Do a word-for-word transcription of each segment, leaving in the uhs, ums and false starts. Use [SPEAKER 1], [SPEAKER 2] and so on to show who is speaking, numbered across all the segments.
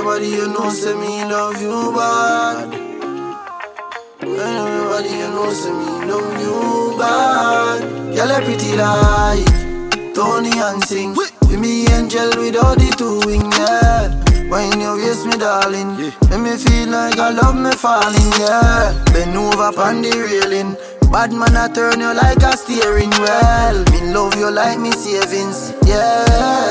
[SPEAKER 1] everybody you know say me love you bad. When everybody you know say me love you bad. Girl, you pretty like Tony and sing. With me angel without the two wing, yeah. When you waist me darling, yeah. Make me feel like I love me falling, yeah. Bend over upon the railing. Bad man I turn you like a steering wheel. Me love you like me savings, yeah,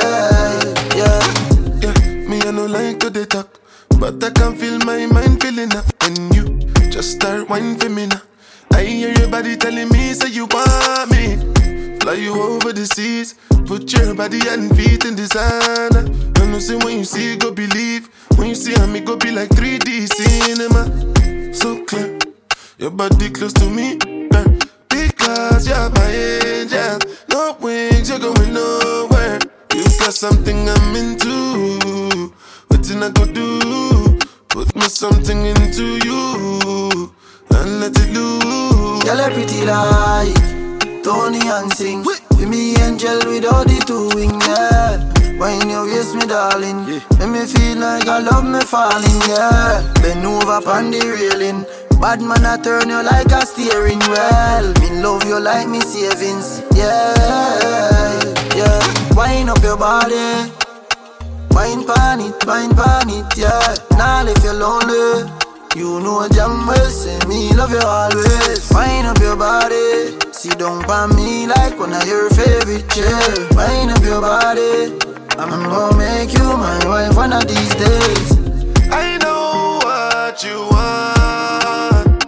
[SPEAKER 1] yeah.
[SPEAKER 2] Yeah, me I no like to dey talk, but I can feel my mind feeling up. When you just start whining for me now, I hear your body telling me say you want me. Fly you over the seas, put your body and feet in designer. I know say when you see go believe, when you see me go be like three D cinema. So clear, your body close to me, yeah. Because you're my angel. No wings, you're going nowhere. You got something I'm into. What I go do? Put me something into you and let it loose.
[SPEAKER 1] Girl, you pretty like Tony and sing. With me angel without the two wing, yeah. When you waist me darling, yeah. Make me feel like I love me falling, yeah. Bend over upon the railing. Bad man I turn you like a steering wheel. Me love you like me savings, yeah, yeah. Wind up your body, wine pan it, wine pan it, yeah. Now if you're lonely, you know damn well say me love you always. Wind up your body, sit down pan me like one of your favorite chair. Wind up your body, I'm gonna make you my wife one of these days.
[SPEAKER 2] I know what you want,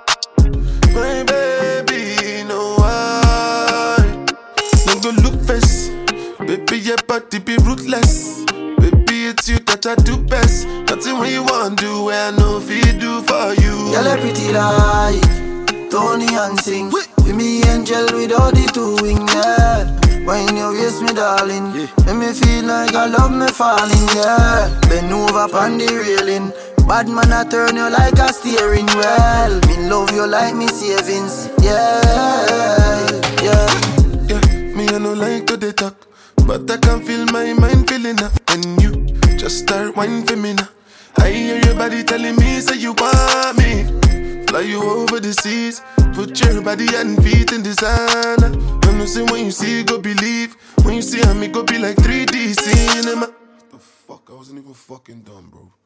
[SPEAKER 2] my baby, no why. No go look face, baby your body be ruthless. Baby it's you that I do best. Nothing when you want do, I know if you do for you.
[SPEAKER 1] Girl, you pretty like Tony and sing. With me angel without the two wing, yeah. When you waist me darling, yeah. Make me feel like I love me falling, yeah. Bend over upon the railing. Bad man I turn you like a steering wheel. Me love you like me savings, yeah, yeah.
[SPEAKER 2] Yeah, me I no like to dey talk, but I can feel my mind feeling up. When you just start whining for me now, I hear your body telling me say you want me. Fly you over the seas, put your body and feet in designer. I know say when you see go believe, when you see me go be like three D cinema. The fuck, I wasn't even fucking dumb, bro.